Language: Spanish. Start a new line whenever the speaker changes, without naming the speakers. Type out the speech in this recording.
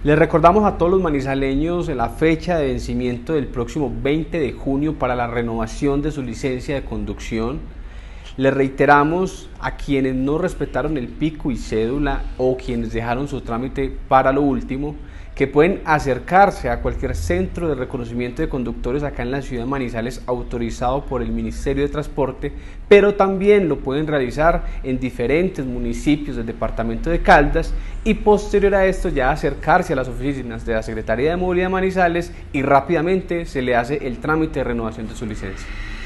Les recordamos a todos los manizaleños la fecha de vencimiento del próximo 20 de junio para la renovación de su licencia de conducción. Les reiteramos a quienes no respetaron el pico y cédula o quienes dejaron su trámite para lo último, que pueden acercarse a cualquier centro de reconocimiento de conductores acá en la ciudad de Manizales autorizado por el Ministerio de Transporte, pero también lo pueden realizar en diferentes municipios del departamento de Caldas y posterior a esto ya acercarse a las oficinas de la Secretaría de Movilidad de Manizales y rápidamente se le hace el trámite de renovación de su licencia.